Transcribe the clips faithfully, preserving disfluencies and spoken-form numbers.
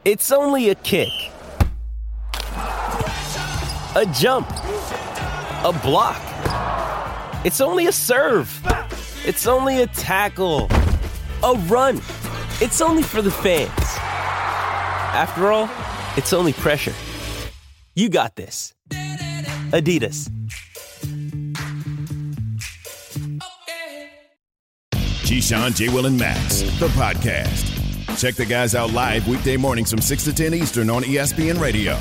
It's only a kick, a jump, a block. It's only a serve. It's only a tackle, a run. It's only for the fans. After all, it's only pressure. You got this. Adidas. Keyshawn, J. Will, and Max, the podcast. Check the guys out live weekday mornings from six to ten Eastern on E S P N Radio.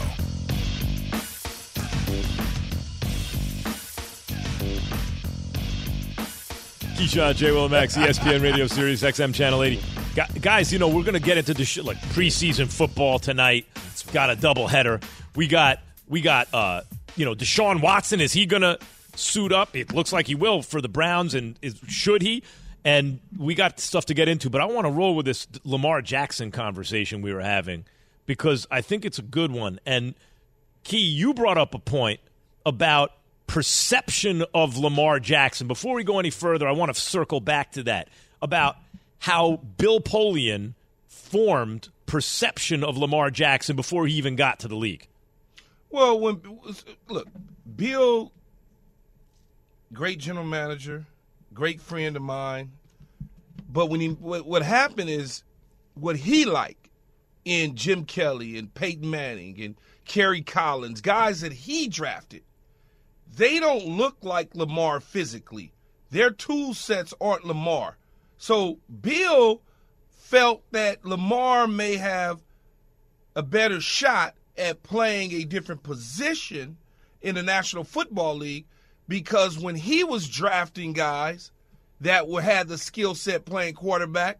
Keyshawn, J. Will, and Max, E S P N Radio Sirius X M Channel eighty. Guys, you know, we're going to get into the sh- like preseason football tonight. It's got a doubleheader. We got, we got, uh, you know, Deshaun Watson. Is he going to suit up? It looks like he will for the Browns, and is, should he? And we got stuff to get into, but I want to roll with this Lamar Jackson conversation we were having because I think it's a good one. And, Key, you brought up a point about perception of Lamar Jackson. Before we go any further, I want to circle back to that, about how Bill Polian formed perception of Lamar Jackson before he even got to the league. Well, when look, Bill, great general manager, great friend of mine. But when he, what, what happened is, what he liked in Jim Kelly and Peyton Manning and Kerry Collins, guys that he drafted, they don't look like Lamar physically. Their tool sets aren't Lamar. So Bill felt that Lamar may have a better shot at playing a different position in the National Football League, because when he was drafting guys that were, had the skill set playing quarterback,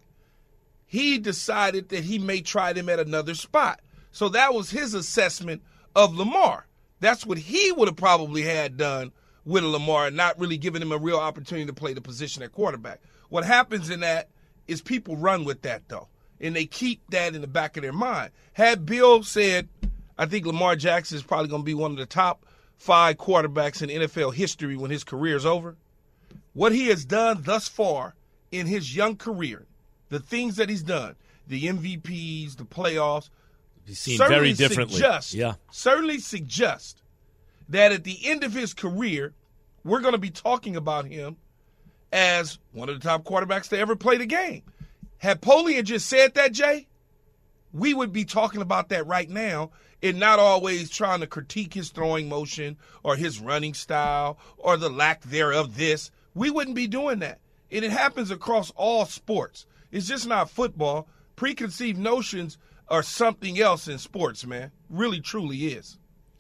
he decided that he may try them at another spot. So that was his assessment of Lamar. That's what he would have probably had done with Lamar, not really giving him a real opportunity to play the position at quarterback. What happens in that is people run with that, though, and they keep that in the back of their mind. Had Bill said, I think Lamar Jackson is probably going to be one of the top five quarterbacks in N F L history when his career is over, what he has done thus far in his young career, the things that he's done, the M V Ps, the playoffs, he's seen very differently. Suggest, yeah. Certainly suggest that at the end of his career, we're going to be talking about him as one of the top quarterbacks to ever play the game. Had Polian just said that, Jay, we would be talking about that right now, and not always trying to critique his throwing motion or his running style or the lack thereof this. We wouldn't be doing that. And it happens across all sports. It's just not football. Preconceived notions are something else in sports, man. Really, truly is.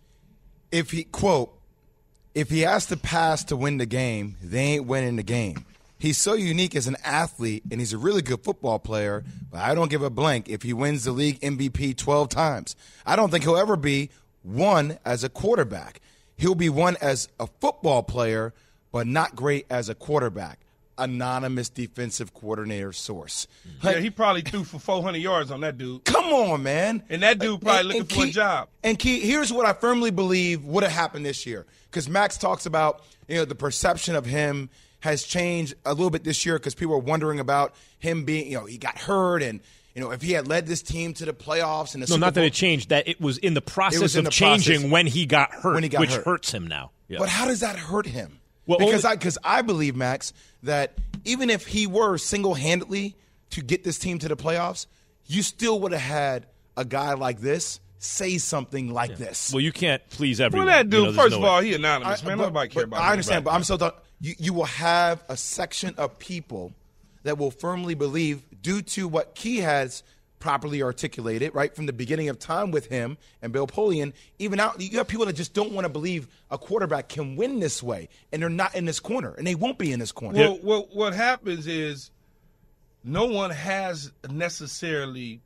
If he, quote, if he has to pass to win the game, they ain't winning the game. He's so unique as an athlete, and he's a really good football player, but I don't give a blank if he wins the league M V P twelve times. I don't think he'll ever be one as a quarterback. He'll be one as a football player, but not great as a quarterback. Anonymous defensive coordinator source. Yeah, he probably threw for four hundred yards on that dude. Come on, man. And that dude probably and, looking and for Key, a job. And Key, here's what I firmly believe would have happened this year. Because Max talks about, you know, the perception of him has changed a little bit this year because people are wondering about him being, you know, he got hurt and, you know, if he had led this team to the playoffs and the No, Super not Bowl, that it changed, that it was in the process in of the changing process when he got hurt, when he got which hurt. hurts him now. Yeah. But how does that hurt him? Well, because only- I because I believe, Max, that even if he were single-handedly to get this team to the playoffs, you still would have had a guy like this say something like yeah. this. Well, you can't please everyone. Well, that dude, you know, first no of all, way. he anonymous, I, man. but, Nobody care but about him. I understand, but I'm so th- you, you will have a section of people that will firmly believe, due to what Key has properly articulated, right, from the beginning of time with him and Bill Polian, even out, you have people that just don't want to believe a quarterback can win this way, and they're not in this corner, and they won't be in this corner. Well, well what happens is no one has necessarily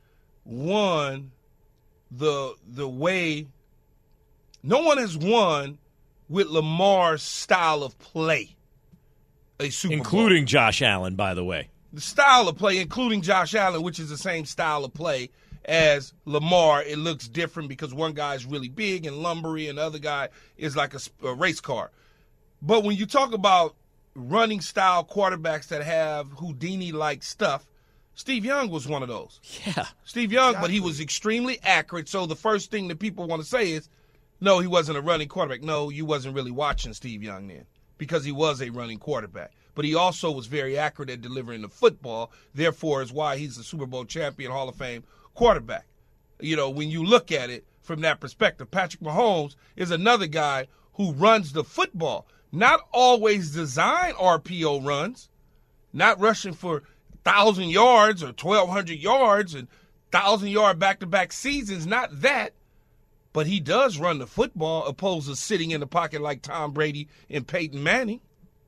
won the the way – no one has won with Lamar's style of play a Super Bowl. Including Josh Allen, by the way. The style of play, including Josh Allen, which is the same style of play as Lamar, it looks different because one guy's really big and lumbery and the other guy is like a, a race car. But when you talk about running style quarterbacks that have Houdini-like stuff, Steve Young was one of those. Yeah. Steve Young, Exactly. but he was extremely accurate. So the first thing that people want to say is, no, he wasn't a running quarterback. No, you wasn't really watching Steve Young then because he was a running quarterback. But he also was very accurate at delivering the football, therefore is why he's a Super Bowl champion, Hall of Fame quarterback. You know, when you look at it from that perspective, Patrick Mahomes is another guy who runs the football. Not always design R P O runs, not rushing for – thousand yards or twelve hundred yards and thousand yard back-to-back seasons, not that, but he does run the football opposed to sitting in the pocket like Tom Brady and Peyton Manning.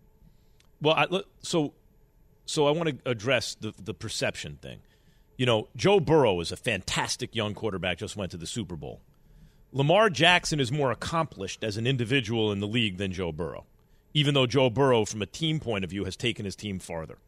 Well, I, look, so so I want to address the the perception thing. You know, Joe Burrow is a fantastic young quarterback, just went to the Super Bowl. Lamar Jackson is more accomplished as an individual in the league than Joe Burrow, even though Joe Burrow, from a team point of view, has taken his team farther.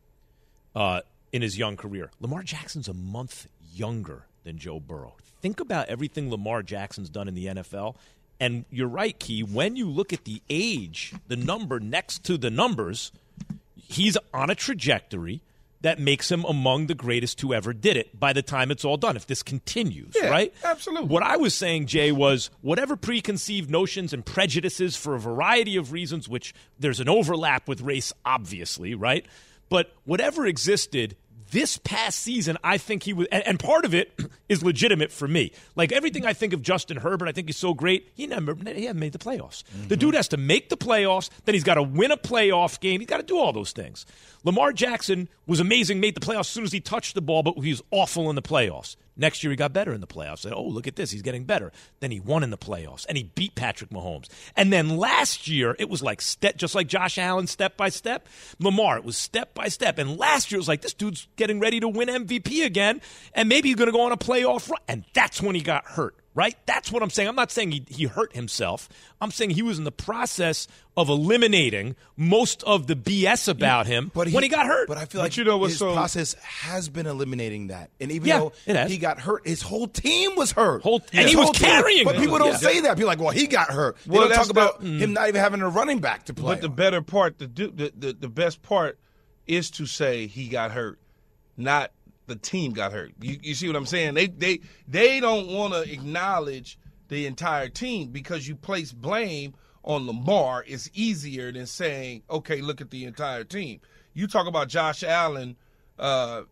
Uh in his young career. Lamar Jackson's a month younger than Joe Burrow. Think about everything Lamar Jackson's done in the N F L. And you're right, Key, when you look at the age, the number next to the numbers, he's on a trajectory that makes him among the greatest who ever did it by the time it's all done, if this continues, Yeah, right? absolutely. What I was saying, Jay, was whatever preconceived notions and prejudices for a variety of reasons, which there's an overlap with race, obviously, right? But whatever existed this past season, I think he was, and, and part of it is legitimate for me. Like everything I think of Justin Herbert, I think he's so great. He never, he hasn't made the playoffs. Mm-hmm. The dude has to make the playoffs, then he's got to win a playoff game. He's got to do all those things. Lamar Jackson was amazing, made the playoffs as soon as he touched the ball, but he was awful in the playoffs. Next year, he got better in the playoffs. Said, oh, look at this. He's getting better. Then he won in the playoffs, and he beat Patrick Mahomes. And then last year, it was like step, just like Josh Allen, step by step. Lamar, it was step by step. And last year, it was like, this dude's getting ready to win M V P again, and maybe he's going to go on a playoff run. And that's when he got hurt, right? That's what I'm saying. I'm not saying he, he hurt himself. I'm saying he was in the process of eliminating most of the B S about him But when he got hurt. But I feel But like you know what's his so- process has been eliminating that. And even Yeah, though it has. he got hurt, his whole team was hurt. Whole- and His he was whole team- carrying But them. people don't Yeah. say that. People are like, well, he got hurt. They Well, don't that's talk about the- him not even having a running back to play. But the on. better part, the, do- the, the, the best part is to say he got hurt, not the team got hurt. You, you see what I'm saying? They, they, they don't want to acknowledge the entire team because you place blame on Lamar is easier than saying, okay, look at the entire team. You talk about Josh Allen, uh,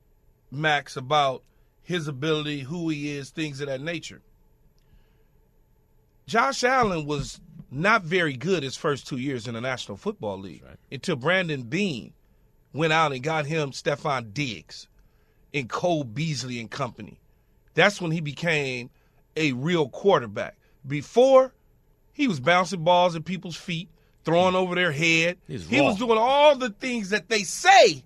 Max, about his ability, who he is, things of that nature. Josh Allen was not very good his first two years in the National Football League right. until Brandon Beane went out and got him Stephon Diggs and Cole Beasley and company. That's when he became a real quarterback. Before, he was bouncing balls at people's feet, throwing over their head. He's He raw. was doing all the things that they say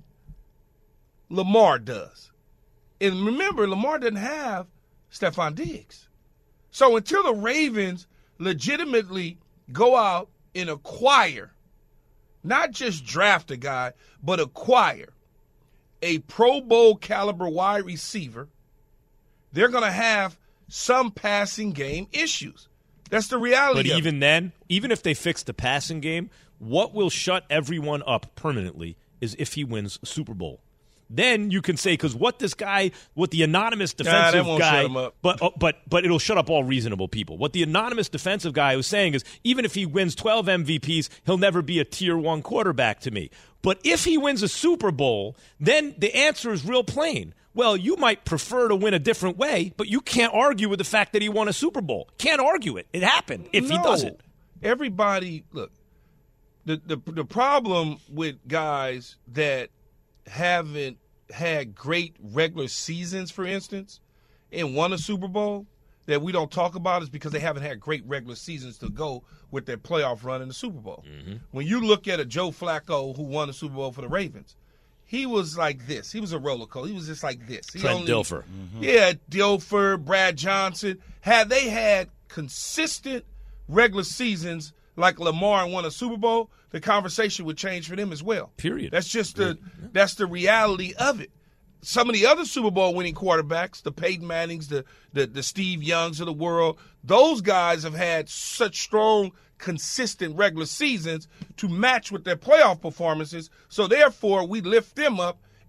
Lamar does. And remember, Lamar didn't have Stephon Diggs. So until the Ravens legitimately go out and acquire, not just draft a guy, but acquire a Pro Bowl caliber wide receiver, they're going to have some passing game issues. That's the reality But of even it. then, even if they fix the passing game, what will shut everyone up permanently is if he wins a Super Bowl. Then you can say, because what this guy, what the anonymous that defensive won't guy, shut him up. but uh, but but it'll shut up all reasonable people. What the anonymous defensive guy was saying is, even if he wins twelve M V Ps, he'll never be a tier one quarterback to me. But if he wins a Super Bowl, then the answer is real plain. Well, you might prefer to win a different way, but you can't argue with the fact that he won a Super Bowl. Can't argue it. It happened if he No. doesn't. Everybody, look, the, the the problem with guys that haven't had great regular seasons, for instance, and won a Super Bowl that we don't talk about is because they haven't had great regular seasons to go with their playoff run in the Super Bowl. Mm-hmm. When you look at a Joe Flacco who won the Super Bowl for the Ravens, he was like this. He was a roller coaster. He was just like this. He Trent only- Dilfer. Yeah, Dilfer, Brad Johnson. Had they had consistent regular seasons like Lamar and won a Super Bowl, the conversation would change for them as well. Period. That's just the that's the reality of it. Some of the other Super Bowl winning quarterbacks, the Peyton Mannings, the, the the Steve Youngs of the world, those guys have had such strong, consistent regular seasons to match with their playoff performances. So therefore, we lift them up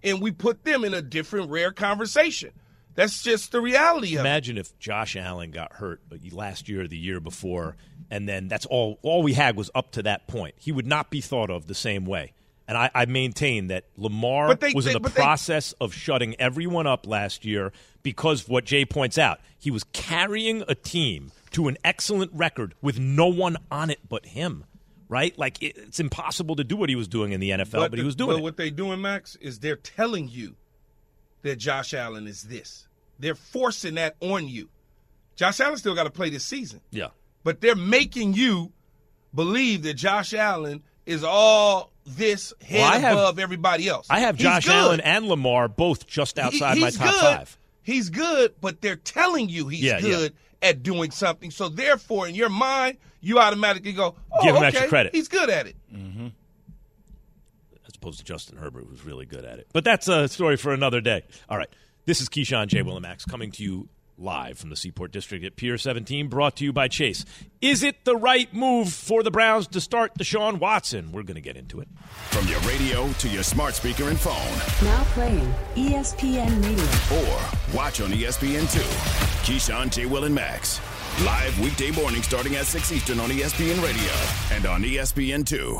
and we put them in a different, rare conversation. That's just the reality of Imagine it. if Josh Allen got hurt but last year or the year before, and then that's all all we had was up to that point. He would not be thought of the same way. And I, I maintain that Lamar But they- was they- in the but they- process of shutting everyone up last year because of what Jay points out. He was carrying a team to an excellent record with no one on it but him, right? Like, it, it's impossible to do what he was doing in the N F L, but, the- he was doing but it. what they're doing, Max, is they're telling you that Josh Allen is this. They're forcing that on you. Josh Allen still got to play this season. Yeah. But they're making you believe that Josh Allen is all this head Well, I have- above everybody else. I have He's Josh good. Allen and Lamar both just outside He- my he's top good. five. He's good, but they're telling you he's Yeah, good at doing something. So therefore, in your mind, you automatically go, oh, Give him okay, extra credit. he's good at it. As opposed to Justin Herbert, who's really good at it. But that's a story for another day. All right. This is Keyshawn, J. Will, and Max coming to you live from the Seaport District at Pier seventeen, brought to you by Chase. Is it the right move for the Browns to start Deshaun Watson? We're going to get into it. From your radio to your smart speaker and phone, Now playing E S P N Radio. or watch on E S P N two. Keyshawn, J. Will, and Max. Live weekday morning starting at six Eastern on E S P N Radio and on E S P N two.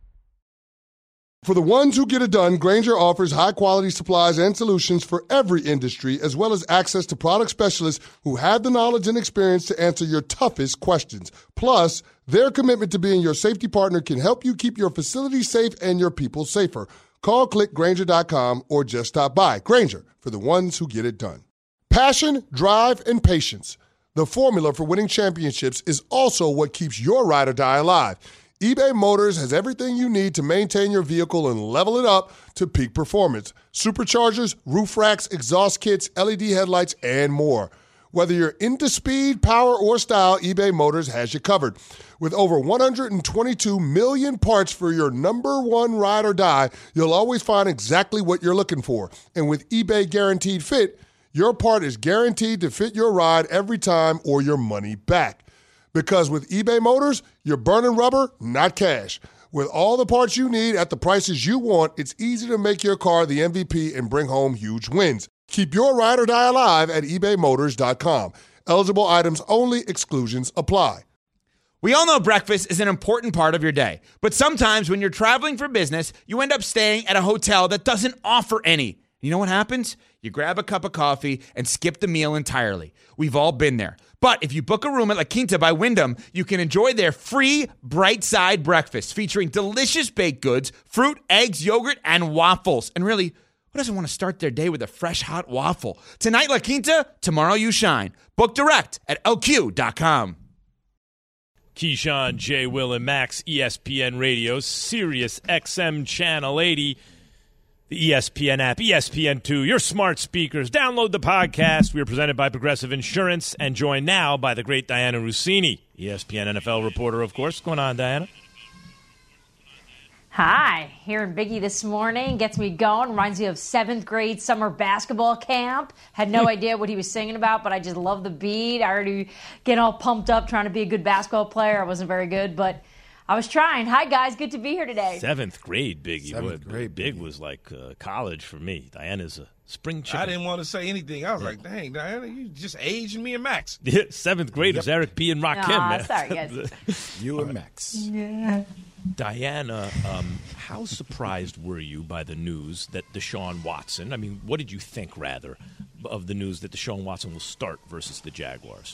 For the ones who get it done, Grainger offers high-quality supplies and solutions for every industry, as well as access to product specialists who have the knowledge and experience to answer your toughest questions. Plus, their commitment to being your safety partner can help you keep your facility safe and your people safer. Call click Grainger dot com or just stop by. Grainger, for the ones who get it done. Passion, drive, and patience. The formula for winning championships is also what keeps your ride or die alive. eBay Motors has everything you need to maintain your vehicle and level it up to peak performance. Superchargers, roof racks, exhaust kits, L E D headlights, and more. Whether you're into speed, power, or style, eBay Motors has you covered. With over one hundred twenty-two million parts for your number one ride or die, you'll always find exactly what you're looking for. And with eBay Guaranteed Fit, your part is guaranteed to fit your ride every time or your money back. Because with eBay Motors, you're burning rubber, not cash. With all the parts you need at the prices you want, it's easy to make your car the M V P and bring home huge wins. Keep your ride or die alive at ebay motors dot com. Eligible items only. Exclusions apply. We all know breakfast is an important part of your day, but sometimes when you're traveling for business, you end up staying at a hotel that doesn't offer any. You know what happens? You grab a cup of coffee and skip the meal entirely. We've all been there. But if you book a room at La Quinta by Wyndham, you can enjoy their free Bright Side breakfast featuring delicious baked goods, fruit, eggs, yogurt, and waffles. And really, who doesn't want to start their day with a fresh hot waffle? Tonight, La Quinta, tomorrow you shine. Book direct at L Q dot com. Keyshawn, J. Will, and Max, E S P N Radio, Sirius X M Channel eighty, the E S P N app, E S P N two, your smart speakers. Download the podcast. We are presented by Progressive Insurance and joined now by the great Diana Rossini, E S P N N F L reporter, of course. What's going on, Diana? Hi, hearing Biggie this morning gets me going. Reminds me of seventh grade summer basketball camp. Had no idea what he was singing about, but I just love the beat. I already get all pumped up trying to be a good basketball player. I wasn't very good, but I was trying. Hi, guys. Good to be here today. Seventh grade, Biggie. Seventh Boy, grade, Big Biggie. was like uh, college for me. Diana's a spring chicken. I didn't want to say anything. I was like, dang, Diana, you just aged me and Max. Seventh grade was Eric B. and Rakim. Aw, man. sorry, guys. You and Max. Diana, um, how surprised were you by the news that Deshaun Watson, I mean, what did you think, rather, of the news that Deshaun Watson will start versus the Jaguars?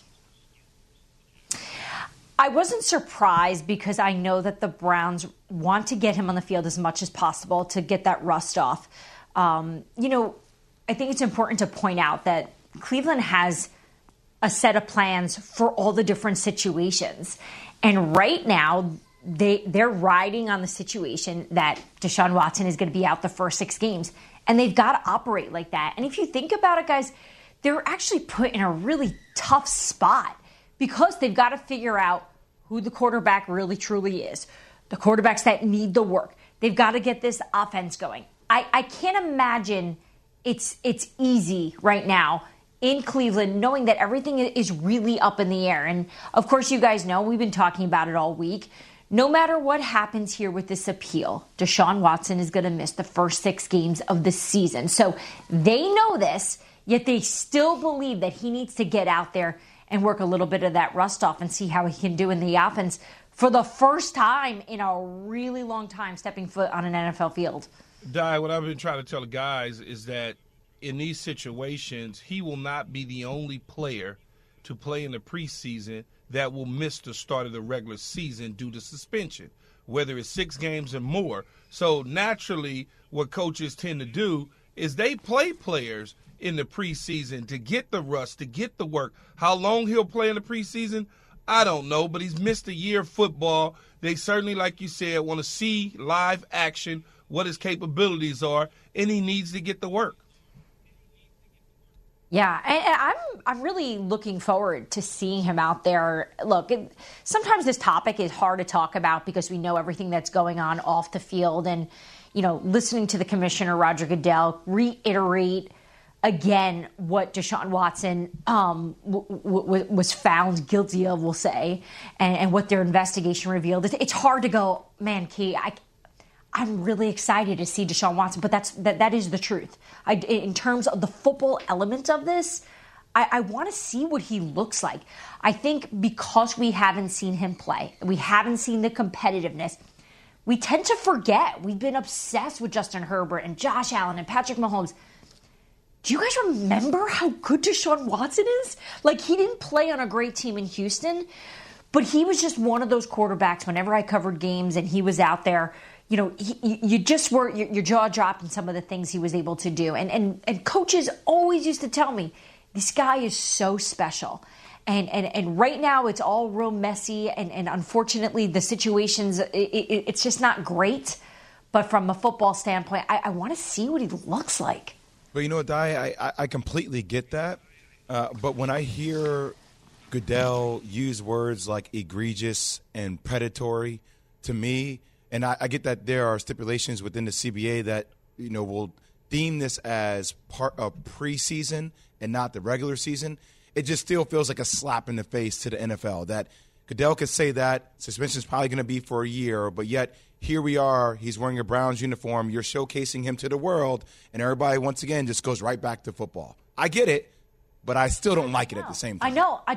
I wasn't surprised because I know that the Browns want to get him on the field as much as possible to get that rust off. Um, you know, I think it's important to point out that Cleveland has a set of plans for all the different situations. And right now, they, they're riding on the situation that Deshaun Watson is going to be out the first six games. And they've got to operate like that. And if you think about it, guys, they're actually put in a really tough spot because they've got to figure out who the quarterback really truly is. The quarterbacks that need the work. They've got to get this offense going. I, I can't imagine it's it's easy right now in Cleveland, knowing that everything is really up in the air. And, of course, you guys know, we've been talking about it all week. no matter what happens here with this appeal, Deshaun Watson is going to miss the first six games of the season. So they know this, yet they still believe that he needs to get out there and work a little bit of that rust off and see how he can do in the offense for the first time in a really long time stepping foot on an N F L field. Di, what I've been trying to tell the guys is that in these situations, he will not be the only player to play in the preseason that will miss the start of the regular season due to suspension, whether it's six games or more. So naturally, what coaches tend to do is they play players in the preseason to get the rust, to get the work. How long he'll play in the preseason, I don't know, but he's missed a year of football. They certainly, like you said, want to see live action, what his capabilities are, and he needs to get the work. Yeah, and I'm I'm really looking forward to seeing him out there. Look, it, sometimes this topic is hard to talk about because we know everything that's going on off the field. And, you know, listening to the commissioner, Roger Goodell, reiterate again what Deshaun Watson um, w- w- was found guilty of, we'll say, and, and what their investigation revealed. It's, it's hard to go, man, Key, I I'm really excited to see Deshaun Watson, but that's that, that is the truth. I, in terms of the football element of this, I, I want to see what he looks like. I think because we haven't seen him play, we haven't seen the competitiveness, we tend to forget. We've been obsessed with Justin Herbert and Josh Allen and Patrick Mahomes. Do you guys remember how good Deshaun Watson is? Like, he didn't play on a great team in Houston, but he was just one of those quarterbacks whenever I covered games and he was out there. You know, he, you just were, your, your jaw dropped in some of the things he was able to do. And, and and coaches always used to tell me, this guy is so special. And and, and right now it's all real messy. And, and unfortunately, the situations, it, it, it's just not great. But from a football standpoint, I, I want to see what he looks like. But you know what, Di, I, I completely get that. Uh, but when I hear Goodell use words like egregious and predatory, to me, and I, I get that there are stipulations within the C B A that, you know, will deem this as part of preseason and not the regular season. It just still feels like a slap in the face to the N F L that Goodell could say that suspension is probably going to be for a year, but yet here we are. He's wearing a Browns uniform. You're showcasing him to the world, and everybody once again just goes right back to football. I get it, but I still don't like it at the same time. I know. I,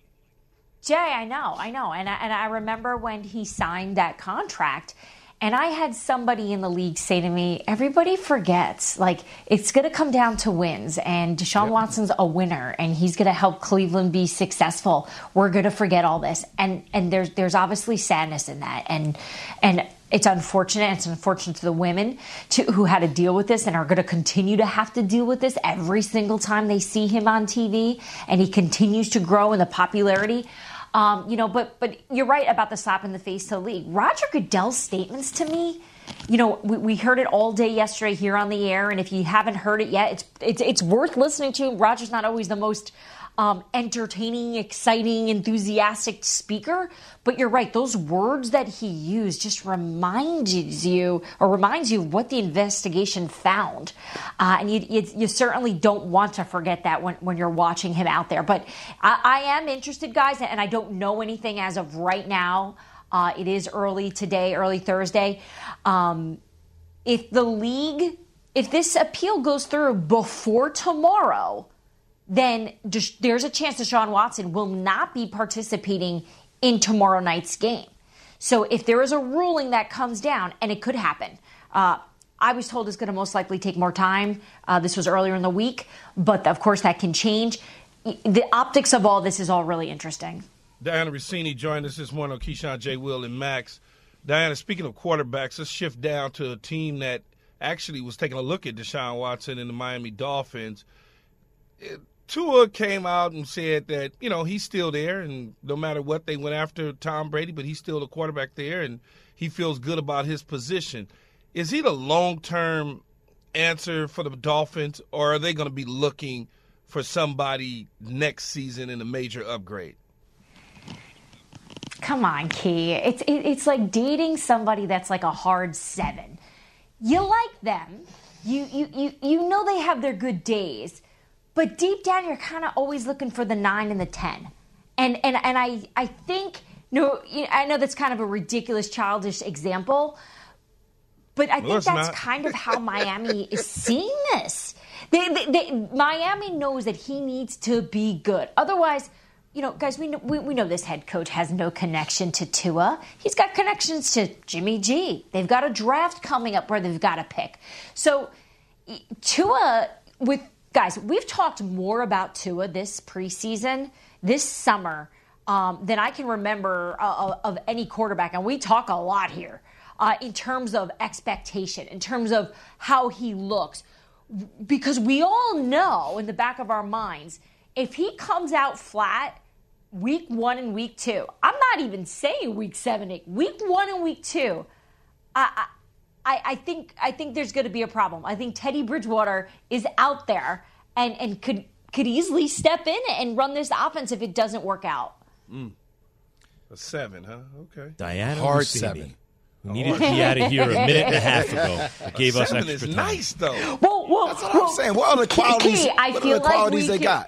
Jay, I know. I know. And I, and I remember when he signed that contract, and I had somebody in the league say to me, everybody forgets, like, it's going to come down to wins, and Deshaun yep. Watson's a winner, and he's going to help Cleveland be successful. We're going to forget all this. And and there's there's obviously sadness in that. And and it's unfortunate. It's unfortunate to the women to, who had to deal with this and are going to continue to have to deal with this every single time they see him on T V, and he continues to grow in the popularity. Um, you know, but but you're right about the slap in the face to the league. Roger Goodell's statements to me, you know, we, we heard it all day yesterday here on the air, and if you haven't heard it yet, it's it's it's worth listening to. Roger's not always the most um, entertaining, exciting, enthusiastic speaker, but you're right. Those words that he used just reminds you or reminds you of what the investigation found, uh, and you, you you certainly don't want to forget that when when you're watching him out there. But I, I am interested, guys, and I don't know anything as of right now. Uh, it is early today, early Thursday. Um, if the league, if this appeal goes through before tomorrow, then there's a chance Deshaun Watson will not be participating in tomorrow night's game. So if there is a ruling that comes down, and it could happen, uh, I was told it's going to most likely take more time. Uh, this was earlier in the week, but of course that can change. The optics of all this is all really interesting. Diana Rossini joined us this morning on Keyshawn, J. Will, and Max. Diana, speaking of quarterbacks, let's shift down to a team that actually was taking a look at Deshaun Watson and the Miami Dolphins. It, Tua came out and said that, you know, he's still there, and no matter what, they went after Tom Brady, but he's still the quarterback there, and he feels good about his position. Is he the long-term answer for the Dolphins, or are they going to be looking for somebody next season in a major upgrade? Come on, Key. It's it, it's like dating somebody that's like a hard seven. You like them. You you you you know they have their good days. But deep down, you're kind of always looking for the nine and the ten. And and and I, I think No, I know that's kind of a ridiculous, childish example, but I Well, think it's that's not. kind of how Miami is seeing this. They, they, they, Miami knows that he needs to be good. Otherwise, you know, guys, we know, we, we know this head coach has no connection to Tua. He's got connections to Jimmy G. They've got a draft coming up where they've got to pick. So Tua, with guys, we've talked more about Tua this preseason, this summer, um, than I can remember uh, of any quarterback. And we talk a lot here uh, in terms of expectation, in terms of how he looks. Because we all know in the back of our minds, if he comes out flat week one and week two, I'm not even saying week seven, eight, week one and week two, I, I, I think I think there's going to be a problem. I think Teddy Bridgewater is out there and, and could could easily step in and run this offense if it doesn't work out. Mm. A seven, huh? Okay. Diana Hard Rossini, seven. who needed to be out of here a minute and a half ago, but gave us Seven extra is time. nice, though. Well, well, That's what well, I'm saying. What other Key, qualities, Key, I what feel other like qualities we they could- got?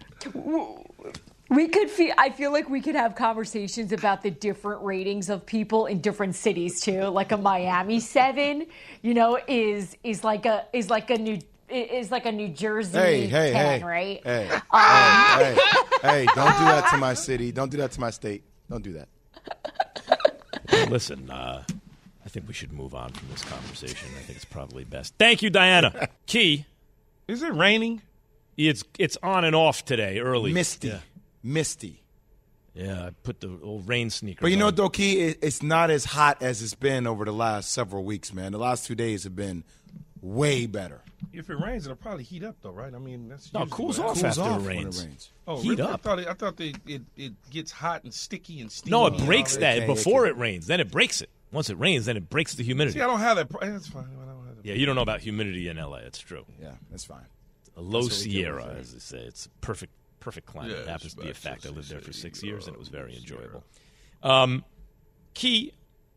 We could feel. I feel like we could have conversations about the different ratings of people in different cities too. Like a Miami seven, you know, is is like a is like a new is like a New Jersey Hey, hey, ten, hey. right? Hey, Um, hey, hey, hey, don't do that to my city. Don't do that to my state. Don't do that. Listen, uh, I think we should move on from this conversation. I think it's probably best. Thank you, Diana. Key, Is it raining? it's it's on and off today early. Misty. Yeah, Misty. yeah I put the old rain sneakers But you know on. what, though, Key? It- It's not as hot as it's been over the last several weeks, man. The last two days have been way better. If it rains, it'll probably heat up, though, right? I mean, that's No, it usually cools what off happens. Cools after off it when it rains. rains. Oh, Heat really? up. I thought it, I thought they, it it gets hot and sticky and steamy. No, it and breaks all that can't- before it it rains. Then it breaks it. Once it rains, then it breaks the humidity. See, I don't have that. pro- That's fine. I don't have that. Yeah, you don't know about humidity in L A. It's true. Yeah, that's fine. A low That's what we do Sierra, with it. as they say. It's a perfect, perfect climate. Yeah, it happens to be a it's fact. I lived there for city, six years, and it was very low enjoyable. Um, Key,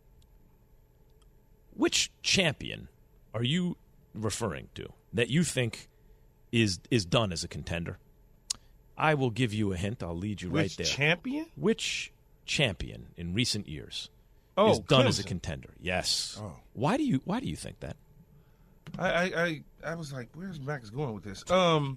which champion are you referring to that you think is is done as a contender? I will give you a hint. I'll lead you Which right there. champion? Which champion in recent years Oh, is done as a Clemson. contender? Yes. Oh. Why do you Why do you think that? I, I, I, I was like, where's Max going with this? Um,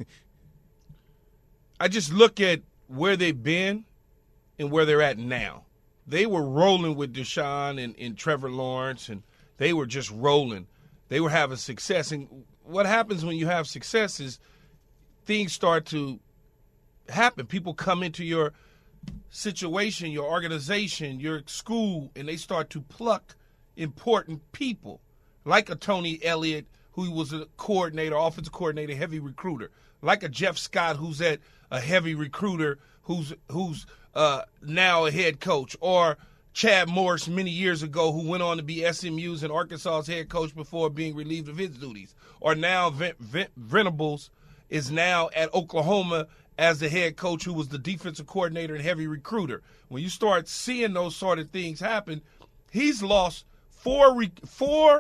I just look at where they've been and where they're at now. They were rolling with Deshaun and, and Trevor Lawrence, and they were just rolling. They were having success. And what happens when you have success is things start to happen. People come into your situation, your organization, your school, and they start to pluck important people, like a Tony Elliott, who was a coordinator, offensive coordinator, heavy recruiter, like a Jeff Scott, who's at a heavy recruiter, who's who's uh, now a head coach, or Chad Morris many years ago, who went on to be S M U's and Arkansas's head coach before being relieved of his duties, or now Ven- Ven- Venables is now at Oklahoma as the head coach, who was the defensive coordinator and heavy recruiter. When you start seeing those sort of things happen, he's lost four re- four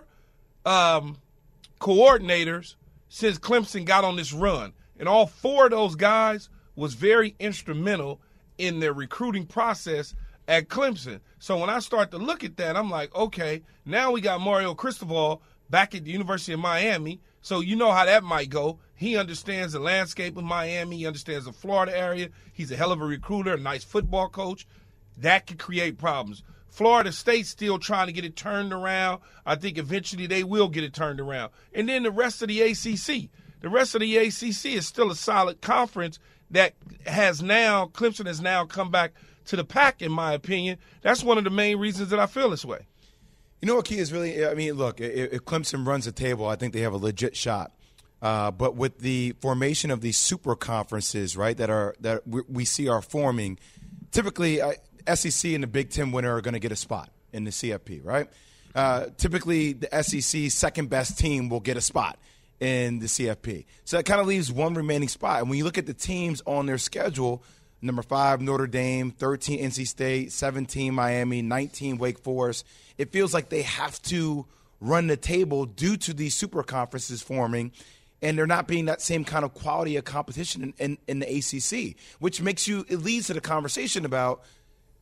um, coordinators since Clemson got on this run, and all four of those guys was very instrumental in their recruiting process at Clemson. So when I start to look at that, I'm like, okay, now we got Mario Cristobal back at the University of Miami, so you know how that might go. He understands the landscape of Miami. He understands the Florida area. He's a hell of a recruiter, a nice football coach. That could create problems. Florida State's still trying to get it turned around. I think eventually they will get it turned around. And then the rest of the A C C. The rest of the A C C is still a solid conference that has now, Clemson has now come back to the pack, in my opinion. That's one of the main reasons that I feel this way. You know what, Key, is really, I mean, look, if, if Clemson runs the table, I think they have a legit shot. Uh, but with the formation of these super conferences, right, that are that we, we see are forming, typically uh, S E C and the Big Ten winner are going to get a spot in the C F P, right? Uh, typically, the S E C's second best team will get a spot in the C F P. So that kind of leaves one remaining spot. And when you look at the teams on their schedule, number five, Notre Dame, thirteen, N C State, seventeen, Miami, nineteen, Wake Forest, it feels like they have to run the table due to these super conferences forming, and there not being that same kind of quality of competition in, in, in the A C C, which makes you, it leads to the conversation about,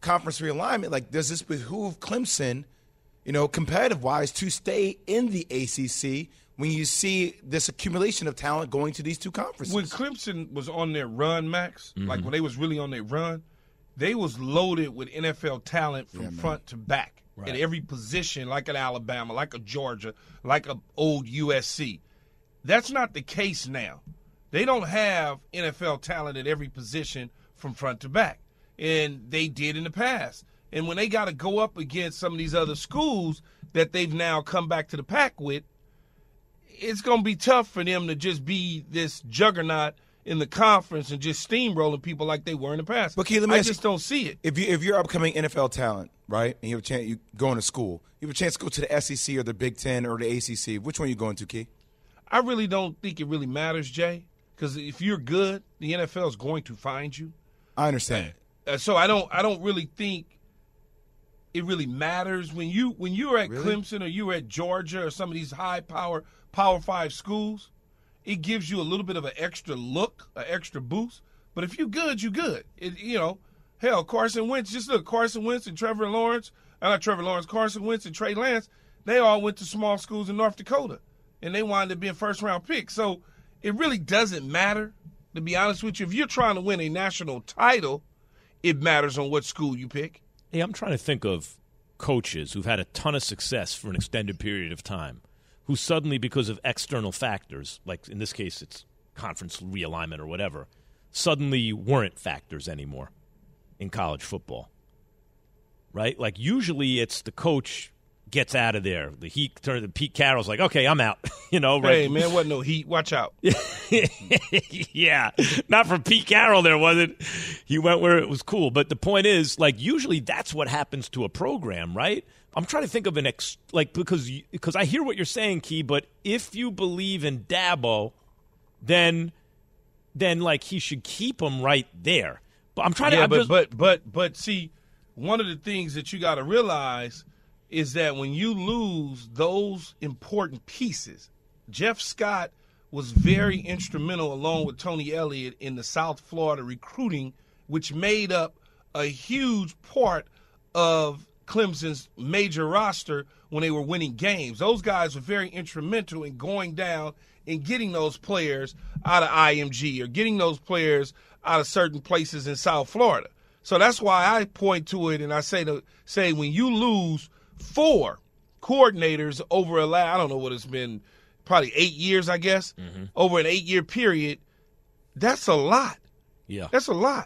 conference realignment, like, does this behoove Clemson, you know, competitive-wise, to stay in the A C C when you see this accumulation of talent going to these two conferences? When Clemson was on their run, Max, Mm-hmm. like when they was really on their run, they was loaded with N F L talent from Yeah, man. front to back Right. at every position, like at Alabama, like a Georgia, like a old U S C. That's not the case now. They don't have N F L talent at every position from front to back, and they did in the past. And when they got to go up against some of these other schools that they've now come back to the pack with, it's going to be tough for them to just be this juggernaut in the conference and just steamrolling people like they were in the past. But Key, let me I ask just you, don't see it. If you if you're upcoming N F L talent, right, and you have a chance, you going to school, you have a chance to go to the S E C or the Big Ten or the A C C. Which one are you going to, Key? I really don't think it really matters, Jay, because if you're good, the N F L is going to find you. I understand. Uh, so I don't I don't really think it really matters when you when you're at Really? Clemson or you're at Georgia or some of these high power Power Five schools. It gives you a little bit of an extra look, an extra boost. But if you're good, you're good. It, you know, hell, Carson Wentz. Just look, Carson Wentz and Trevor Lawrence. Uh, not Trevor Lawrence. Carson Wentz and Trey Lance. They all went to small schools in North Dakota, and they wound up being first round picks. So it really doesn't matter. To be honest with you, if you're trying to win a national title, it matters on what school you pick. Hey, I'm trying to think of coaches who've had a ton of success for an extended period of time, who suddenly, because of external factors, like in this case it's conference realignment or whatever, suddenly weren't factors anymore in college football, right? Like usually it's the coach gets out of there. The Heat turn. Pete Carroll's like, okay, I'm out. you know, right? Hey, man, wasn't no heat. Watch out. Yeah, not for Pete Carroll. There wasn't. He went where it was cool. But the point is, like, usually that's what happens to a program, right? I'm trying to think of an ex like because because I hear what you're saying, Key. But if you believe in Dabo, then then like he should keep him right there. But I'm trying yeah, to. I'm but, just, but but but see, one of the things that you got to realize is that when you lose those important pieces, Jeff Scott was very instrumental along with Tony Elliott in the South Florida recruiting, which made up a huge part of Clemson's major roster when they were winning games. Those guys were very instrumental in going down and getting those players out of I M G or getting those players out of certain places in South Florida. So that's why I point to it and I say to say when you lose four coordinators over a la- I don't know what it's been, probably eight years, I guess, mm-hmm. over an eight-year period, that's a lot. Yeah. That's a lot.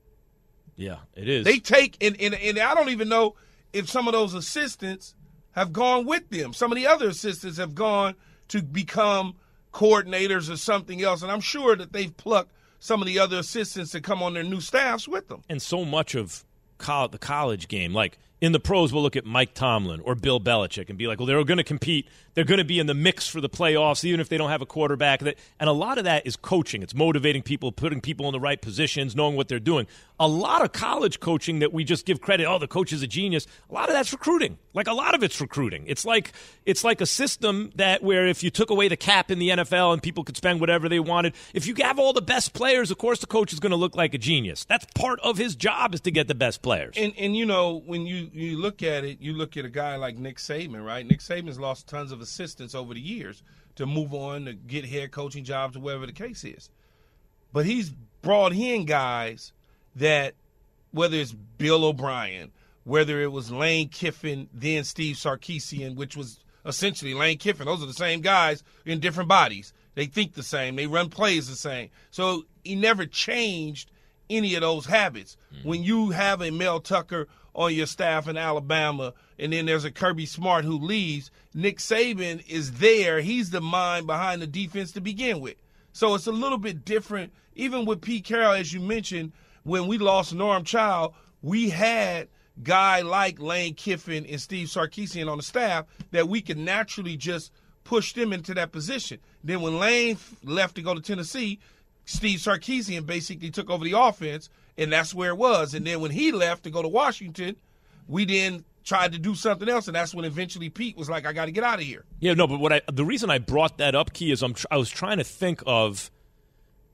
Yeah, it is. They take, and, and, and I don't even know if some of those assistants have gone with them. Some of the other assistants have gone to become coordinators or something else, and I'm sure that they've plucked some of the other assistants that come on their new staffs with them. And so much of college, the college game, like in the pros, we'll look at Mike Tomlin or Bill Belichick and be like, well, they're going to compete. They're going to be in the mix for the playoffs, even if they don't have a quarterback. And a lot of that is coaching. It's motivating people, putting people in the right positions, knowing what they're doing. A lot of college coaching that we just give credit, oh, the coach is a genius. A lot of that's recruiting. Like a lot of it's recruiting. It's like it's like a system that where if you took away the cap in the N F L and people could spend whatever they wanted, if you have all the best players, of course the coach is going to look like a genius. That's part of his job is to get the best players. And, and you know, when you, you look at it, you look at a guy like Nick Saban, right? Nick Saban's lost tons of assistants over the years to move on to get head coaching jobs or whatever the case is. But he's brought in guys that, whether it's Bill O'Brien, whether it was Lane Kiffin, then Steve Sarkisian, which was essentially Lane Kiffin. Those are the same guys in different bodies. They think the same. They run plays the same. So he never changed any of those habits. Mm-hmm. When you have a Mel Tucker on your staff in Alabama, and then there's a Kirby Smart who leaves, Nick Saban is there. He's the mind behind the defense to begin with. So it's a little bit different. Even with Pete Carroll, as you mentioned, when we lost Norm Child, we had guy like Lane Kiffin and Steve Sarkisian on the staff that we could naturally just push them into that position. Then when Lane left to go to Tennessee, Steve Sarkisian basically took over the offense, and that's where it was. And then when he left to go to Washington, we then tried to do something else, and that's when eventually Pete was like, I got to get out of here. Yeah, no, but what I the reason I brought that up, Key, is I'm tr- I was trying to think of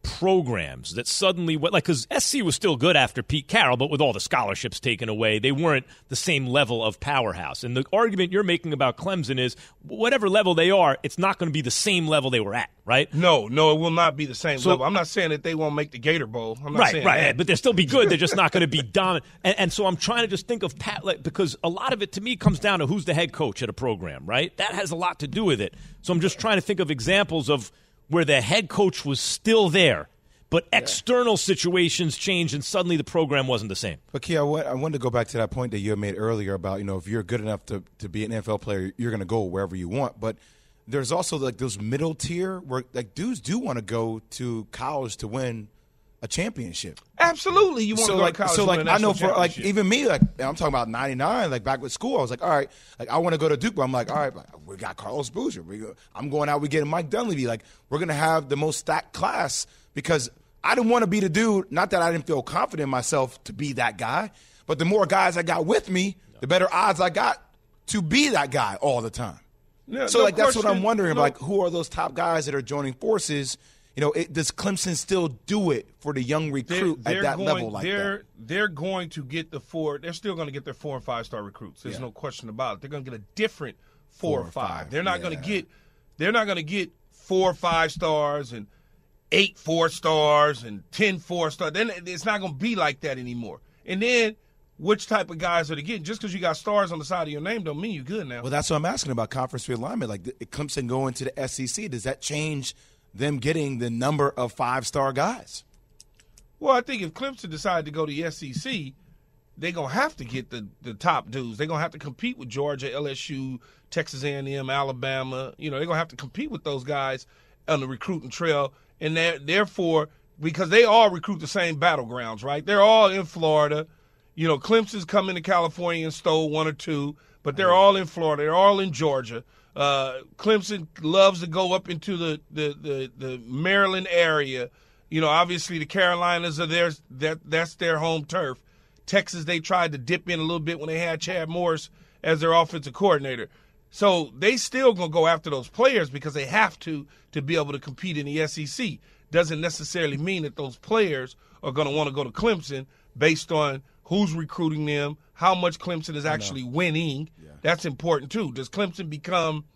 programs that suddenly went, like, because S C was still good after Pete Carroll, but with all the scholarships taken away, they weren't the same level of powerhouse. And the argument you're making about Clemson is whatever level they are, it's not going to be the same level they were at, right? No, no, it will not be the same So- level. I'm not saying that they won't make the Gator Bowl. I'm not Right, saying right, that. but they'll still be good. They're just not going to be dominant. And, and so I'm trying to just think of Pat, like, because a lot of it to me comes down to who's the head coach at a program, right? That has a lot to do with it. So I'm just trying to think of examples of where the head coach was still there, but external situations changed and suddenly the program wasn't the same. But, Kia, I wa- I wanted to go back to that point that you had made earlier about, you know, if you're good enough to, to be an N F L player, you're going to go wherever you want. But there's also, like, those middle tier where, like, dudes do want to go to college to win a championship. Absolutely, you want so to go like, to college. so to like win a I know national for like championship. even me, like I'm talking about ninety-nine, like back with school, I was like, all right, like I want to go to Duke, but I'm like, all right, we got Carlos Boozer, we go, I'm going out, we getting Mike Dunleavy, like we're gonna have the most stacked class because I didn't want to be the dude. Not that I didn't feel confident in myself to be that guy, but the more guys I got with me, the better odds I got to be that guy all the time. Yeah, so no like that's what question. I'm wondering, No. like who are those top guys that are joining forces? You know, it, does Clemson still do it for the young recruit they're, at that going, level like they're, that? They're going to get the four. They're still going to get their four and five star recruits. There's Yeah. no question about it. They're going to get a different four, Four or or five. five, They're not yeah. going to get. They're not going to get four five stars and eight four stars and ten four stars. Then it's not going to be like that anymore. And then, which type of guys are they getting? Just because you got stars on the side of your name don't mean you're good now. Well, that's what I'm asking about conference realignment. Like, th- Clemson going to the S E C, does that change them getting the number of five-star guys? Well, I think if Clemson decided to go to the S E C, they're going to have to get the, the top dudes. They're going to have to compete with Georgia, L S U, Texas A and M, Alabama. You know, they're going to have to compete with those guys on the recruiting trail. And they're, therefore, because they all recruit the same battlegrounds, right? They're all in Florida. You know, Clemson's come into California and stole one or two, but they're all in Florida. They're all in Georgia. Uh, Clemson loves to go up into the, the, the, the Maryland area. You know, obviously the Carolinas are theirs. That that's their home turf. Texas, they tried to dip in a little bit when they had Chad Morris as their offensive coordinator. So they still gonna go after those players because they have to to be able to compete in the S E C. Doesn't necessarily mean that those players are gonna want to go to Clemson based on who's recruiting them, how much Clemson is actually winning. Yeah. That's important too. Does Clemson become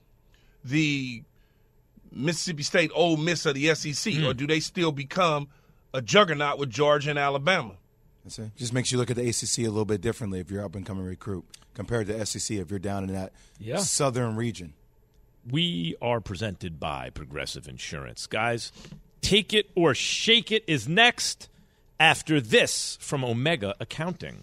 the Mississippi State Ole Miss of the S E C, mm. or do they still become a juggernaut with Georgia and Alabama? That's it. Just makes you look at the A C C a little bit differently if you're up and coming recruit compared to S E C if you're down in that yeah. southern region. We are presented by Progressive Insurance. Guys, Take It or Shake It is next after this from Omega Accounting.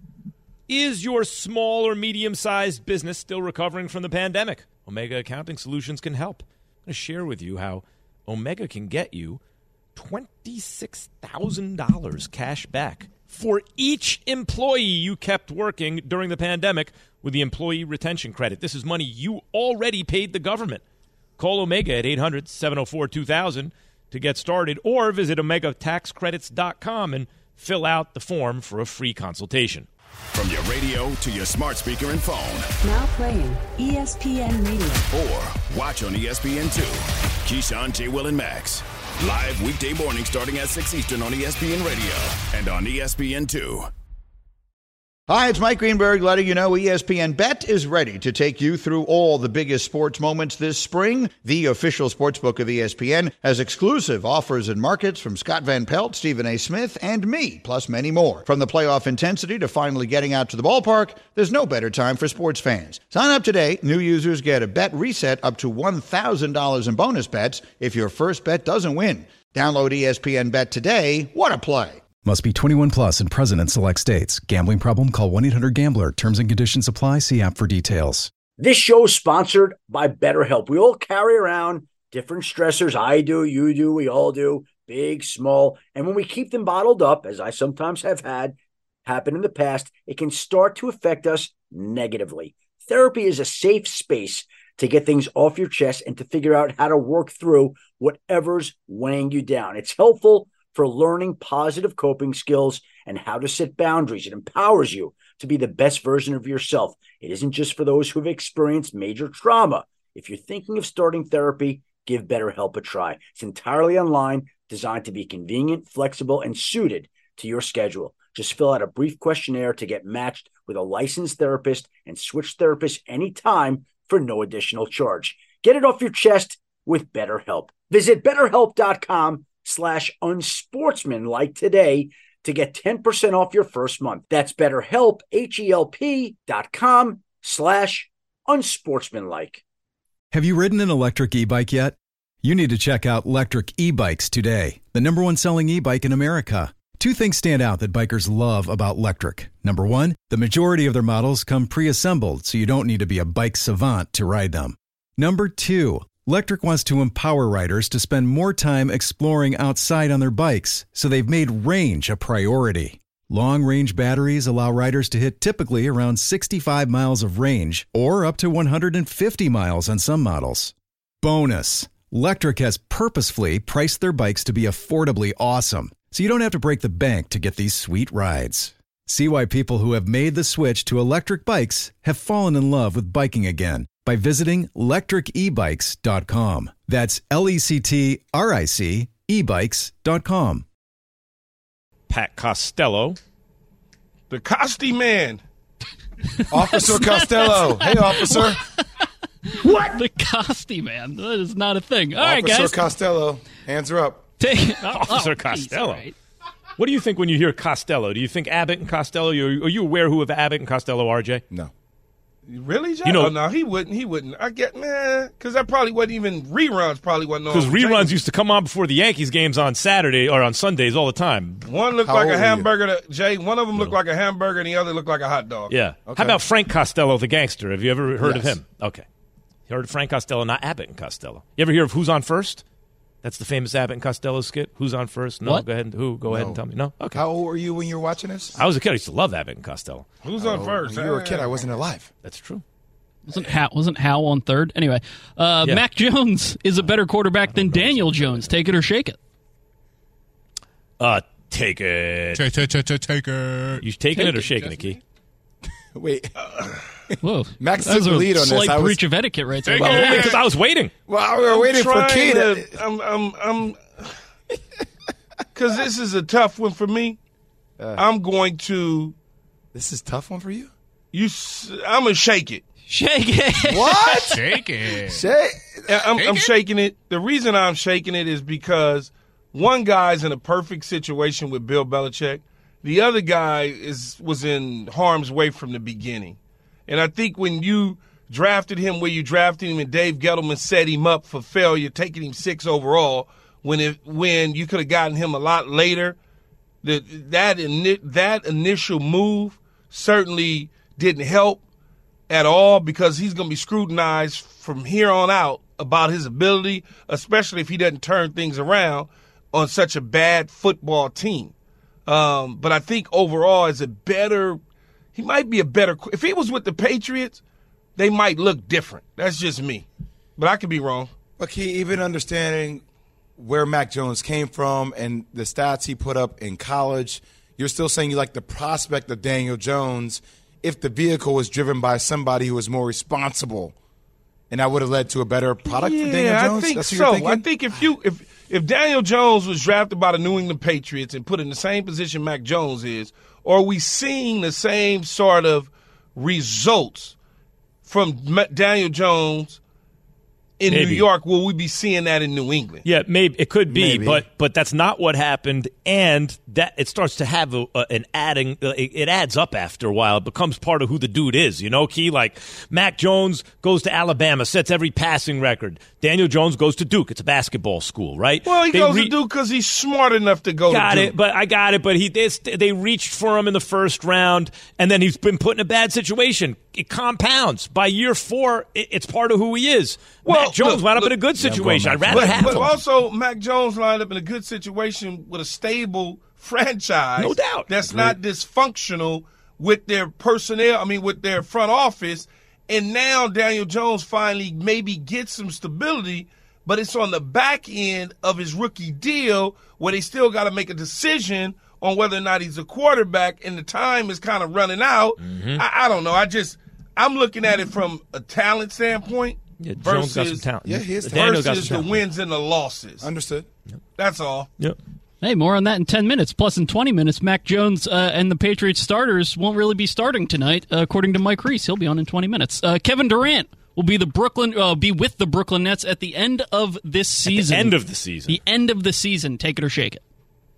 Is your small or medium-sized business still recovering from the pandemic? Omega Accounting Solutions can help. I'm going to share with you how Omega can get you twenty-six thousand dollars cash back for each employee you kept working during the pandemic with the Employee Retention Credit. This is money you already paid the government. Call Omega at eight hundred, seven oh four, two thousand to get started, or visit omega tax credits dot com and fill out the form for a free consultation. From your radio to your smart speaker and phone. Now playing E S P N Radio. Or watch on E S P N two. Keyshawn, J. Will, and Max. Live weekday morning starting at six Eastern on E S P N Radio and on E S P N two. Hi, it's Mike Greenberg letting you know E S P N Bet is ready to take you through all the biggest sports moments this spring. The official sportsbook of E S P N has exclusive offers and markets from Scott Van Pelt, Stephen A. Smith, and me, plus many more. From the playoff intensity to finally getting out to the ballpark, there's no better time for sports fans. Sign up today. New users get a bet reset up to one thousand dollars in bonus bets if your first bet doesn't win. Download E S P N Bet today. What a play. Must be twenty-one plus and present in select states. Gambling problem? Call one eight hundred gambler. Terms and conditions apply. See app for details. This show is sponsored by BetterHelp. We all carry around different stressors. I do, you do, we all do, big, small. And when we keep them bottled up, as I sometimes have had happen in the past, it can start to affect us negatively. Therapy is a safe space to get things off your chest and to figure out how to work through whatever's weighing you down. It's helpful for learning positive coping skills and how to set boundaries. It empowers you to be the best version of yourself. It isn't just for those who have experienced major trauma. If you're thinking of starting therapy, give BetterHelp a try. It's entirely online, designed to be convenient, flexible, and suited to your schedule. Just fill out a brief questionnaire to get matched with a licensed therapist and switch therapists anytime for no additional charge. Get it off your chest with BetterHelp. Visit BetterHelp.com slash unsportsmanlike today to get ten percent off your first month. That's BetterHelp, H-E-L-P dot com slash unsportsmanlike. Have you ridden an electric e-bike yet? You need to check out Lectric E-Bikes today, the number one selling e-bike in America. Two things stand out that bikers love about Lectric. Number one, the majority of their models come pre-assembled, so you don't need to be a bike savant to ride them. Number two, Lectric wants to empower riders to spend more time exploring outside on their bikes, so they've made range a priority. Long-range batteries allow riders to hit typically around sixty-five miles of range, or up to one hundred fifty miles on some models. Bonus, Lectric has purposefully priced their bikes to be affordably awesome, so you don't have to break the bank to get these sweet rides. See why people who have made the switch to electric bikes have fallen in love with biking again by visiting lectric e bikes dot com. That's L E C T R I C e bikes dot com. Pat Costello. The Costi man. Officer Costello. Hey, officer. What? The Costi man. That is not a thing. All Officer right, guys. Officer Costello. Hands are up. Take, oh, Officer oh, Costello. geez, right. What do you think when you hear Costello? Do you think Abbott and Costello? Are you, are you aware who of Abbott and Costello are, Jay? No. Really, Jay? You know- oh, no, he wouldn't. He wouldn't. I get, man, because that probably wasn't even reruns. Probably wasn't on. Because reruns used to come on before the Yankees games on Saturday or on Sundays all the time. One looked How like old a are you? hamburger. To, Jay, one of them looked like a hamburger, and the other looked like a hot dog. Yeah. Okay. How about Frank Costello, the gangster? Have you ever heard of Yes. him? Okay. You heard of Frank Costello, not Abbott and Costello. You ever hear of Who's on First? That's the famous Abbott and Costello skit. Who's on first? No, What? go ahead. And, who? Go ahead and tell me. No. Okay. How old were you when you were watching this? I was a kid. I used to love Abbott and Costello. Who's on Oh, first? When you were a kid, I wasn't alive. That's true. Wasn't Hal, wasn't Hal on third? Anyway, uh, Yeah. Mac Jones is a better quarterback than Daniel Jones. Take it or shake it. Uh, take it. Take, take, take, take, take it. You taking Take it or it, shaking it, Key? Wait. Whoa, Max that was took the a lead on this. slight I was- breach of etiquette right there. Take Well, it. only because I was waiting. Well, we were waiting for trying Key to. to- I'm, I'm, I'm, because this is a tough one for me. Uh. I'm going to, This is a tough one for you? you. s- I'm gonna shake it. Shake it. What? Take it. Shay? I'm, Shake I'm it? shaking it. The reason I'm shaking it is because one guy's in a perfect situation with Bill Belichick. The other guy is was in harm's way from the beginning. And I think when you drafted him where you drafted him and Dave Gettleman set him up for failure, taking him six overall, when it, when you could have gotten him a lot later, the, that ini- that initial move certainly didn't help at all because he's going to be scrutinized from here on out about his ability, especially if he doesn't turn things around on such a bad football team. Um, but I think overall, as a better, he might be a better. If he was with the Patriots, they might look different. That's just me, but I could be wrong. But Key, even understanding where Mac Jones came from and the stats he put up in college, you're still saying you like the prospect of Daniel Jones if the vehicle was driven by somebody who was more responsible, and that would have led to a better product yeah, for Daniel Jones? I think That's what so. you're thinking? I think if you if if Daniel Jones was drafted by the New England Patriots and put in the same position Mac Jones is, or are we seeing the same sort of results from Ma- Daniel Jones in Maybe. New York? Will we be seeing that in New England? Yeah, maybe it could be, Maybe. but but that's not what happened, and that it starts to have a, a, an adding. Uh, it, it adds up after a while. It becomes part of who the dude is. You know, Key, like Mac Jones goes to Alabama, sets every passing record. Daniel Jones goes to Duke. It's a basketball school, right? Well, he They goes re- to Duke because he's smart enough to go Got to it, Duke. but I got it. But he they, they reached for him in the first round, and then he's been put in a bad situation. It compounds. By year four, it, it's part of who he is. Well, Mac Jones look, wound up look- in a good Yeah, I'm going situation. Mac I'd rather But, have but him. also, Mac Jones lined up in a good situation with a stable franchise. No doubt. That's Agreed. not dysfunctional with their personnel, I mean, with their front office. And now Daniel Jones finally maybe gets some stability, but it's on the back end of his rookie deal where they still got to make a decision on whether or not he's a quarterback, and the time is kind of running out. Mm-hmm. I, I don't know. I just, I'm looking at it from a talent standpoint. Yeah, Jones versus, got some talent. Yeah, he is Daniel got versus some the talent. wins and the losses. Understood. That's all. Yep. Hey, more on that in ten minutes. Plus, in twenty minutes, Mac Jones uh, and the Patriots starters won't really be starting tonight, uh, according to Mike Reese. He'll be on in twenty minutes. Uh, Kevin Durant will be the Brooklyn, uh, be with the Brooklyn Nets at the end of this season. At the end of the season. The end of the season. Take it or shake it.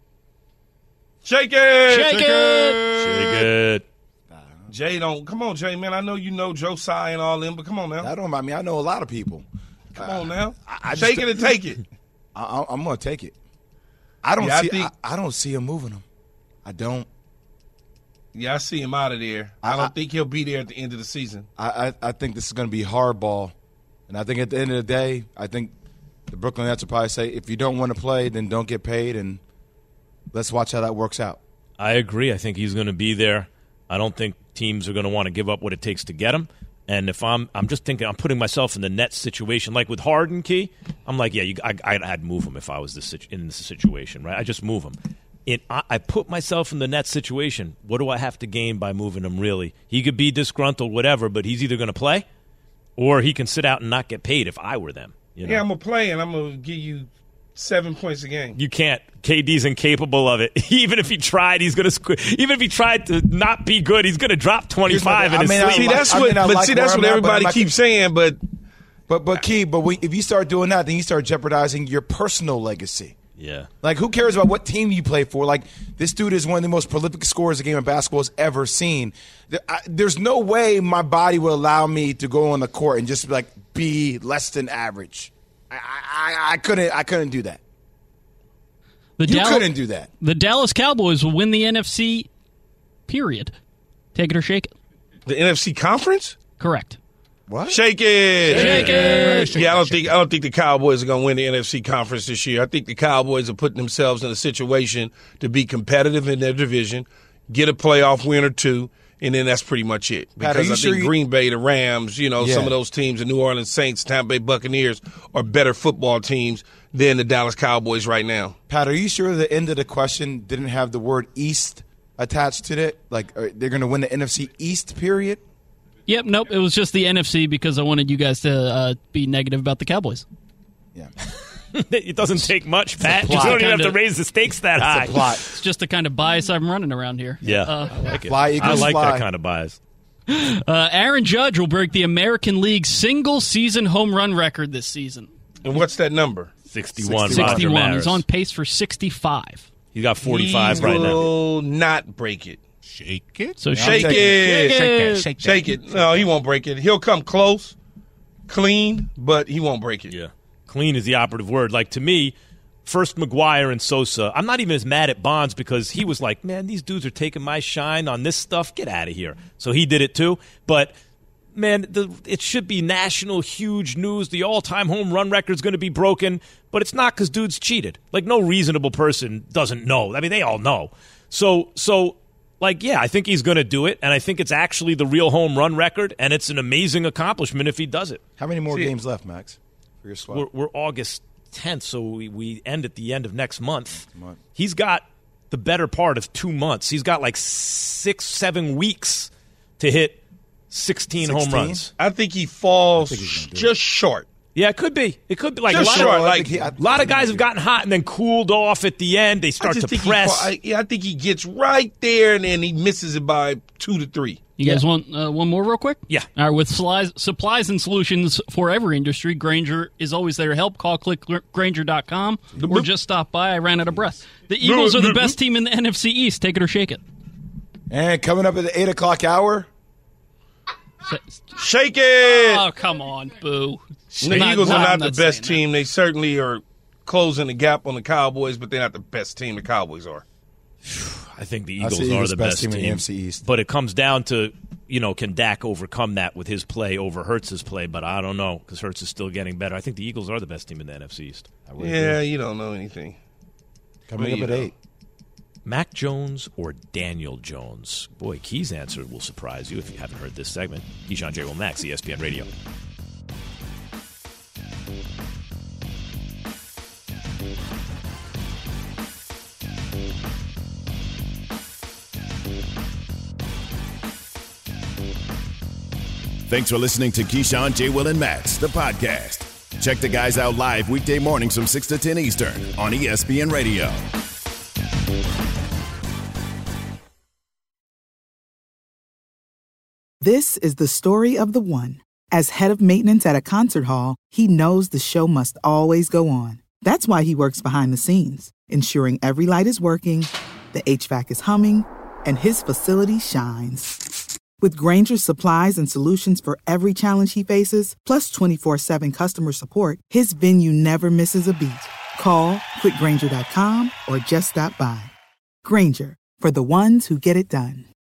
Shake it. Shake, Shake it. it. Jay, don't come on, Jay, man. I know you know Josiah and all them, but come on now. I don't mind me. I know a lot of people. Come on now. I, I Shake just- it and take it. I, I'm going to take it. I don't Yeah, I see. I, think- I don't see him moving him. I don't. Yeah, I see him out of there. I, I- don't think he'll be there at the end of the season. I, I, I think this is going to be hardball, and I think at the end of the day, I think the Brooklyn Nets will probably say, if you don't want to play, then don't get paid, and let's watch how that works out. I agree. I think he's going to be there. I don't think teams are going to want to give up what it takes to get him. And if I'm, I'm just thinking, I'm putting myself in the Nets situation, like with Harden, Key. I'm like, yeah, you, I, I'd move him if I was this situ- in this situation, right? I just move him. It, I, I put myself in the Nets situation. What do I have to gain by moving him? Really, he could be disgruntled, whatever, but he's either going to play, or he can sit out and not get paid. If I were them, you know? Yeah, I'm going to play, and I'm going to give you seven points a game. You can't. K D's incapable of it. Even if he tried, he's going to squ- Even if he tried to not be good, he's going to drop twenty-five in I his mean, I sleep. See, that's I what, mean, I but like see, where that's I'm what at, but everybody I'm keeps saying, but But but Key, but we, if you start doing that, then you start jeopardizing your personal legacy. Yeah. Like, who cares about what team you play for? Like, this dude is one of the most prolific scorers a game of basketball has ever seen. There- I- There's no way my body will allow me to go on the court and just like be less than average. I I, I couldn't I couldn't do that. The You Dal- couldn't do that. The Dallas Cowboys will win the N F C, period. Take it or shake it. the N F C conference? Correct. What? Shake it. Shake it. Yeah, I don't think I don't think the Cowboys are going to win the N F C conference this year. I think the Cowboys are putting themselves in a situation to be competitive in their division, get a playoff win or two, and then that's pretty much it. Pat, are Because you I sure think you- Green Bay, the Rams, you know, Yeah. some of those teams, the New Orleans Saints, Tampa Bay Buccaneers, are better football teams than the Dallas Cowboys right now. Pat, are you sure the end of the question didn't have the word East attached to it? Like, are, they're going to win the N F C East, period? Yep, nope. It was just the N F C because I wanted you guys to uh, be negative about the Cowboys. Yeah. It doesn't take much, Pat. plot. You don't even have Kinda- to raise the stakes that high. It's a plot. It's just the kind of bias I'm running around here. Yeah, Uh, I like it. Fly, I Eagles, like fly. that kind of bias. uh, Aaron Judge will break the American League single-season home run record this season. And what's that number? sixty-one. Roger sixty-one. Maris. He's on pace for sixty-five. He's got forty-five he right now. will not break it. Shake it. So Shake shake it. Shake it. Shake that. Shake it. No, he won't break it. He'll come close, clean, but he won't break it. Yeah. Clean is the operative word. Like, to me, first McGuire and Sosa, I'm not even as mad at Bonds because he was like, man, these dudes are taking my shine on this stuff. Get out of here. So he did it too. But, man, the, it should be national, huge news. The all-time home run record is going to be broken. But it's not because dudes cheated. Like, no reasonable person doesn't know. I mean, they all know. So, so like, yeah, I think he's going to do it. And I think it's actually the real home run record. And it's an amazing accomplishment if he does it. How many more See- games left, Max, for your squad? We're, we're August tenth, so we, we end at the end of next month. month. He's got the better part of two months. He's got like six, seven weeks to hit sixteen, home sixteen? runs. I think he falls I think he's gonna do just short. Yeah, it could be. It could be like Just a lot, short, of, like- I think he- I- a lot of guys have gotten hot and then cooled off at the end. They I start just to think press. He, fall- I, yeah, I think he gets right there and then he misses it by two to three. You guys want uh, one more real quick? Yeah. All right, with supplies, supplies and solutions for every industry, Grainger is always there to help. Call, click, Grainger dot com, or just stop by. I ran out of breath. The Eagles are the best team in the N F C East. Take it or shake it. And coming up at the eight o'clock hour, Shake it. Oh, come on, boo. the Not- Eagles no, are I'm not the not best saying team. They certainly are closing the gap on the Cowboys, but they're not the best team the Cowboys are. I think the I Eagles see are Eagles the best best team team. in the N F C East. But it comes down to, you know, can Dak overcome that with his play over Hurts' play? But I don't know because Hurts is still getting better. I think the Eagles are the best team in the N F C East. I really do. Yeah, you don't know anything. coming Well, up at you know. eight. Mac Jones or Daniel Jones? Boy, Key's answer will surprise you if you haven't heard this segment. Keyshawn J. Will Max, E S P N Radio. Thanks for listening to Keyshawn, J. Will, and Max, the podcast. Check the guys out live weekday mornings from six to ten Eastern on E S P N Radio. This is the story of the one. As head of maintenance at a concert hall, he knows the show must always go on. That's why he works behind the scenes, ensuring every light is working, the H V A C is humming, and his facility shines. With Grainger's supplies and solutions for every challenge he faces, plus twenty-four seven customer support, his venue never misses a beat. Call quick grainger dot com or just stop by. Grainger, for the ones who get it done.